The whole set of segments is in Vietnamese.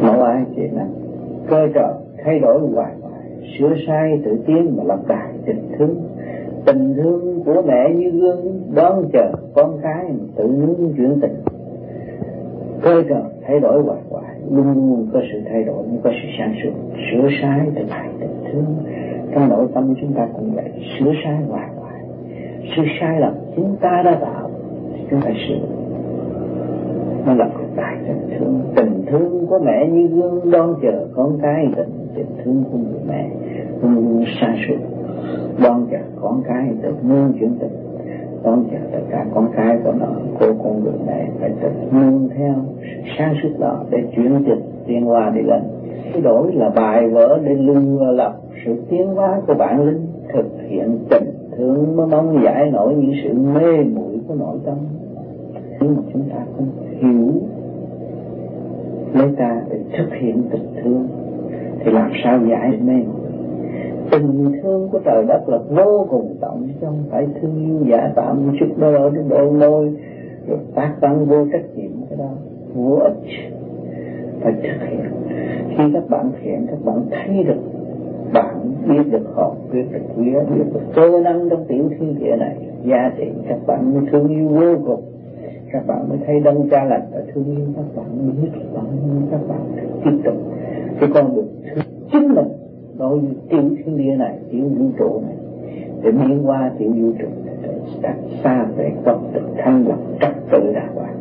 mẫu ai chuyện này cơ trời thay đổi hoài hoài, sửa sai tự tiến mà lập lại tình thương của mẹ như gương đón chờ con cái tự nương chuyển tình. Cơ trời thay đổi hoài hoài, luôn luôn có sự thay đổi, có sự sáng suốt, sửa sai tự lại tình thương. Trong nội tâm chúng ta cũng vậy, sửa sai hoài hoài, sự sai lầm chúng ta đã tạo thì chúng ta sửa, nó lập lại tình thương của mẹ như gương đón chờ con cái tình thương của người mẹ luôn luôn sáng suốt, đón chờ con cái tự nương chuyển tình, đón chờ tất cả con cái của nó, của con người mẹ phải tự nương theo sáng suốt đó để chuyển tình tiến hóa đi lên. Thay đổi là bài vở để lừa lập sự tiến hóa của bản linh, thực hiện tình thương mới mong giải nổi những sự mê muội của nội tâm. Nhưng mà chúng ta không hiểu lấy ta để thực hiện tình thương thì làm sao giải mê muội. Tình thương của trời đất là vô cùng trọng, chứ không phải thương yêu giả tạm chút đó ở trên đôi môi rồi tác tăng vô trách nhiệm, cái đó vô ích. Phải thực hiện. Khi các bạn thực hiện, các bạn thấy được, bạn biết được họ, biết được quý, biết được cơ năng trong tiểu thiên địa này, giá trị các bạn mới thương yêu vô cùng. Các bạn mới thấy đấng cha lành và thương yêu các bạn, mới biết các bạn tiếp tục cái con đường thương chính mình đối với tiểu thiên địa này, tiểu vũ trụ này, để biến qua tiểu vũ trụ này, để đặt xa về con tự thanh lập trật tự đàng hoàng.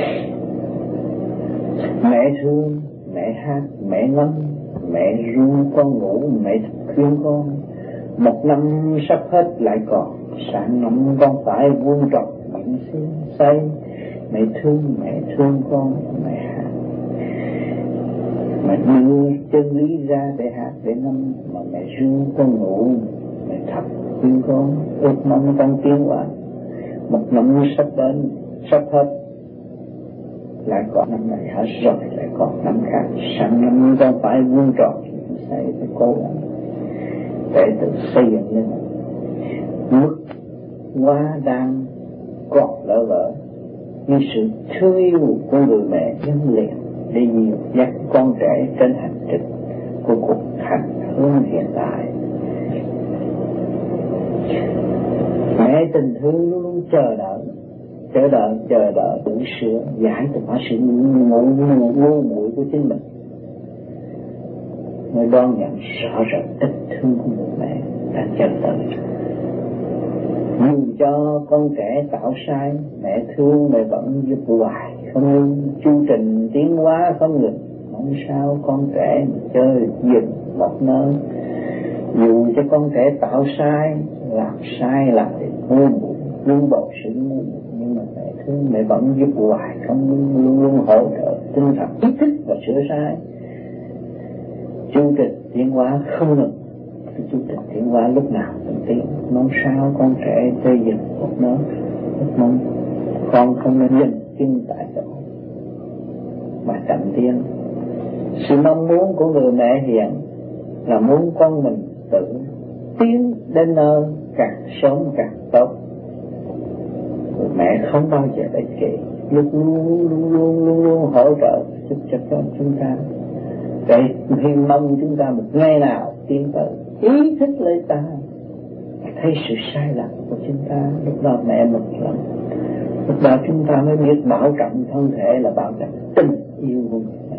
Mẹ thương, mẹ hát, mẹ ngâm, mẹ ru con ngủ, mẹ khuyên con. Một năm sắp hết lại còn, sáng năm con phải vuông tròn miệng xương say. Mẹ thương con, mẹ hát. Mẹ đưa chân lý ra để hát, để ngâm, mà mẹ ru con ngủ, mẹ thắp khuyên con, ước mong con tiến hóa. Một năm sắp đến, sắp hết, lại còn năm này hết rồi, lại còn năm khác. Sang năm con phải vuông tròn sẽ phải cố gắng để tự xây dựng lên mức hoa đang còn lỡ vỡ như sự thương yêu của người mẹ nhân liền để nhiều dắt con trẻ trên hành trình của cuộc hành hương hiện tại. Mẹ tình thương luôn luôn chờ đợi tự sửa giải từ mọi sự ngu muội của chính mình, mới đón nhận rõ rệt tình thương của người mẹ đang chờ đợi. Dù cho con trẻ tạo sai, mẹ thương mẹ vẫn giúp hoài không ngừng, chu trình tiến hóa không ngừng. Mong sao con trẻ chơi dừng một nơi. Dù cho con trẻ tạo sai, làm sai làm thì ngu muội, luôn bầu sự ngu muội, nhưng mà mẹ thương mẹ vẫn giúp hoài không ngừng, luôn luôn hỗ trợ tinh thần ý thức và sửa sai. Chu trình tiến hóa không ngừng. Chu trình tiến hóa lúc nào cũng tiến. Mong sao con trẻ chơi dừng một nơi. Mong con không nên dừng chân tại chỗ mà chậm tiến. Sự mong muốn của người mẹ hiện là muốn con mình tự tiến đến nơi càng sớm càng tốt. Người mẹ không bao giờ ích kỷ, luôn hỗ trợ giúp cho con chúng ta, để hy mong chúng ta một ngày nào tiến tới ý thức lấy ta, thấy sự sai lầm của chúng ta. Lúc đó mẹ mừng lắm, lúc đó chúng ta mới biết bảo trọng thân thể là bảo trọng tình yêu của người mẹ.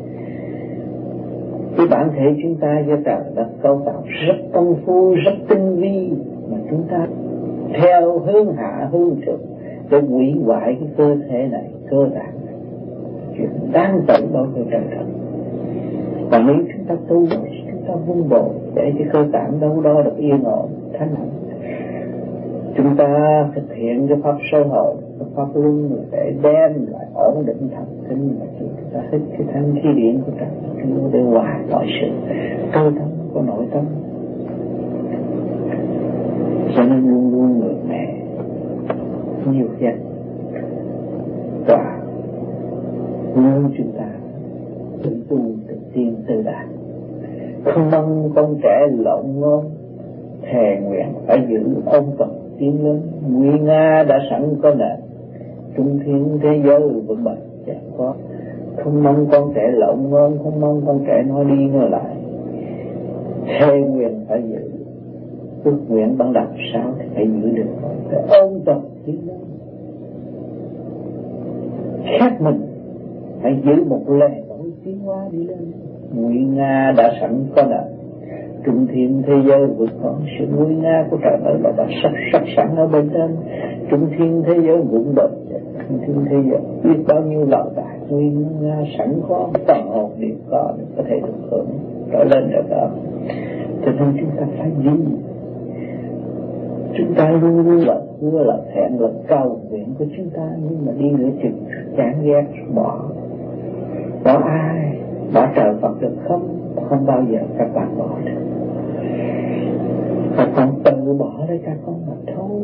Cái bản thể chúng ta do trời đất cấu tạo rất công phu, rất tinh vi, mà chúng ta theo hướng hạ hướng thượng để hủy hoại cái cơ thể này, cơ tạng này, chuyện đáng tự đối với trời đất. Và nếu chúng ta tu, chúng ta vun bồi để cho cơ tạng đâu đó được yên ổn, thanh hạnh, chúng ta thực hiện cái pháp sơ hội, cái pháp luân để đem lại ổn định thần kinh, mà chúng ta hít cái thanh khí điển của trời đất để hòa mọi sự cơ tâm của nội tâm. Cho nên luôn luôn người mẹ nhiều danh và luôn chúng ta tự tu tự tiên tự đạt, không mong con trẻ lộn ngôn, thề nguyện phải giữ ôn tồn tiến lên. Nguy nga đã sẵn có nền, trung thiên thế giới vững bền chẳng có. không mong con trẻ lộn ngon, không mong con trẻ nói đi nói lại. Thề nguyện phải giữ, ước nguyện ban đầu sao thì phải giữ được, phải ôn tập tiến lên. Khác mình phải giữ một lề lối tiến hóa đi lên. Nguy nga đã sẵn có đợi, trung thiên thế giới vượt con. Sự nguy nga của trời đất là đã sắc sẵn ở bên trên. Trung thiên thế giới vững bền, trung thiên thế giới biết bao nhiêu lợi đại nguy nga sẵn có, toàn hồn đều có để có thể được hưởng trở lên trở đó. Cho nên chúng ta phải giữ. Chúng ta luôn luôn là hứa, là hẹn, là cầu nguyện của chúng ta, nhưng mà đi nửa chừng chán ghét bỏ ai, bỏ trời Phật được không bao giờ các bạn bỏ được. Các con tự bỏ lấy các con mà thôi,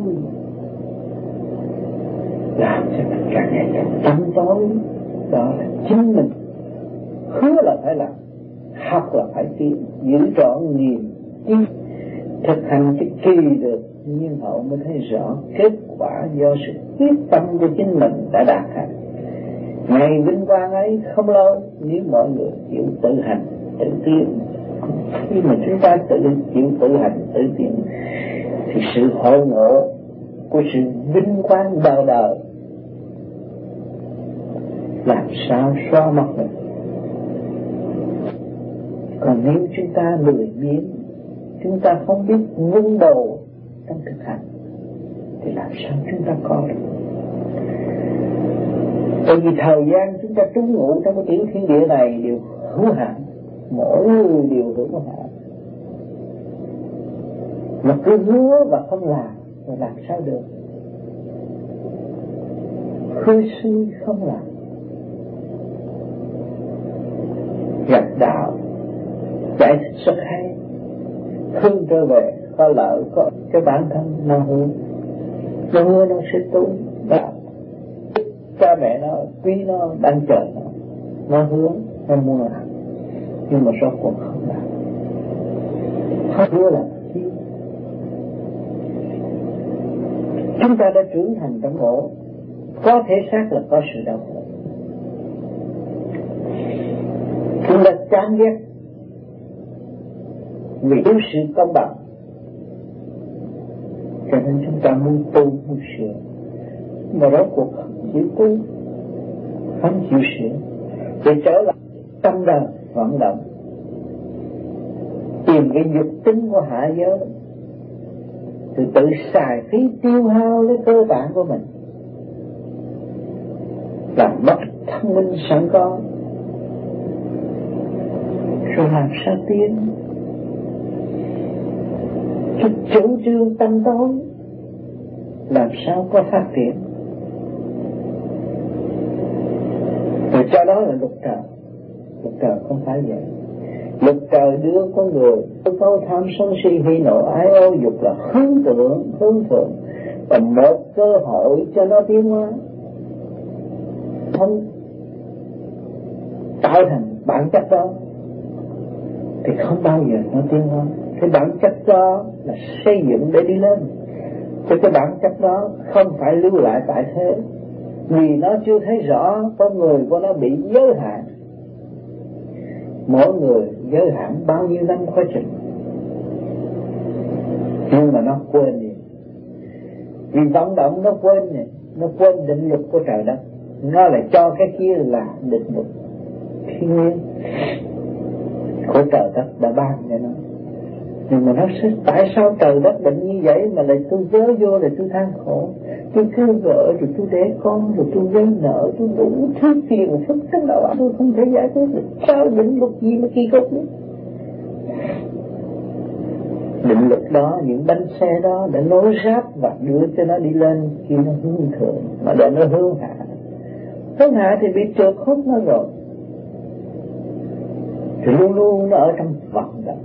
làm cho mình càng ngày càng tâm tối. Đó là chính mình hứa là phải làm, học là phải tiến, giữ trọn niềm tin, thực hành cái kỳ được nhiên hậu mới thấy rõ kết quả do sự quyết tâm của chính mình đã đạt thành. Ngày vinh quang ấy không lâu nếu mọi người chịu tự hành tự tiến. Khi mà chúng ta chịu tự hành tự tiến thì sự hội ngộ của sự vinh quang đời đời làm sao xóa mất được. Còn nếu chúng ta lười biếng, chúng ta không biết vun bồi trong thực hành thì làm sao chúng ta có được. Tại vì thời gian chúng ta trú ngụ trong cái tiểu thiên địa này đều hữu hạn, mỗi người đều hữu hạn. Mà cứ hứa và không làm rồi làm sao được. Hứa suy không làm, gặp đạo giải thích rất hay. Hương trở về có lợi, có cái bản thân nó hứa nó sẽ tu đạo. Cha mẹ nó quý nó đang chờ nó hứa nó muốn làm, nhưng mà rốt cuộc không làm. Hứa là chi? Chúng ta đã trưởng thành trong khổ, có thể xác là có sự đau khổ. Chúng ta chán ghét vì thiếu sự công bằng, cho nên chúng ta muốn tu muốn sửa, mà rốt cuộc không chịu tu, không chịu sửa, để trở lại tâm đời vận động, tìm cái dục tính của hạ giới, từ tự xài phí tiêu hao lấy cơ bản của mình, làm mất thông minh sẵn có, rồi làm sao tiến. Cái chủ trương tâm tối làm sao có phát triển. Rồi cho đó là luật trời. Luật trời không phải vậy. Luật trời đưa con người có tham sân si hỉ nộ ái ô dục là hướng thượng và một cơ hội cho nó tiến hóa. Không tạo thành bản chất đó thì không bao giờ nó tiến hóa. Cái bản chất đó là xây dựng để đi lên, chứ cái bản chất đó không phải lưu lại tại thế, vì nó chưa thấy rõ con người của nó bị giới hạn. Mỗi người giới hạn bao nhiêu năm quá trình, nhưng mà nó quên đi, vì vận động nó quên đi, nó quên định luật của trời đất, nó lại cho cái kia là định luật thiên nhiên của trời đất đã ban cho nó. Nhưng mà nó sẽ tại sao trời đất định như vậy mà lại tôi vớ vô là tôi than khổ, tôi cứ vợ rồi tôi đẻ con rồi tôi vay nợ, tôi đủ thứ phiền phức trong đầu tôi không thể giải quyết được. Sao định luật gì mà kỳ cục nữa? Định luật đó, những bánh xe đó đã nối ráp và đưa cho nó đi lên khi nó hướng thượng, mà để nó hướng hạ thì bị trượt hút nó rồi, thì luôn luôn nó ở trong vận động.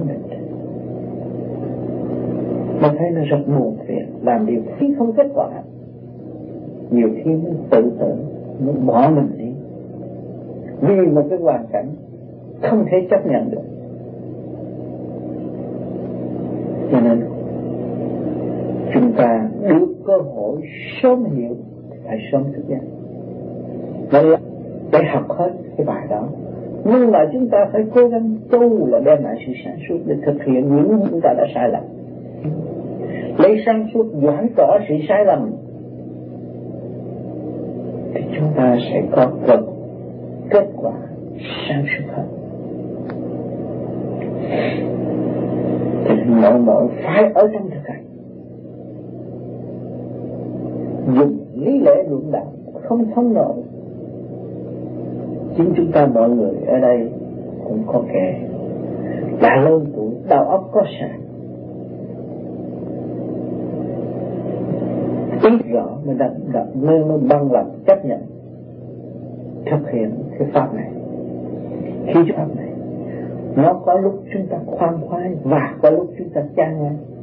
Mà thấy nó rất buồn phiền, làm điều khi không kết quả, nhiều khi nó tự tử, nó bỏ mình đi vì một cái hoàn cảnh không thể chấp nhận được. Cho nên chúng ta được cơ hội sớm hiểu phải sớm thức giác. Vậy là để học hết cái bài đó. Nhưng mà chúng ta phải cố gắng tu là đem lại sự sáng suốt để thực hiện những chúng ta đã sai lầm. Lấy sáng suốt giải tỏa sự sai lầm thì chúng ta sẽ có được kết quả sáng suốt hơn. Thì mọi phải ở trong thực hành, dùng lý lẽ luận đạo không thông nổi. Chính chúng ta mọi người ở đây cũng có kẻ đã lớn tuổi, đầu óc có sạn, ý rõ mới mới bằng lòng chấp nhận thực hiện cái pháp này. Khi pháp này nó có lúc chúng ta khoan khoái và có lúc chúng ta chán ngán,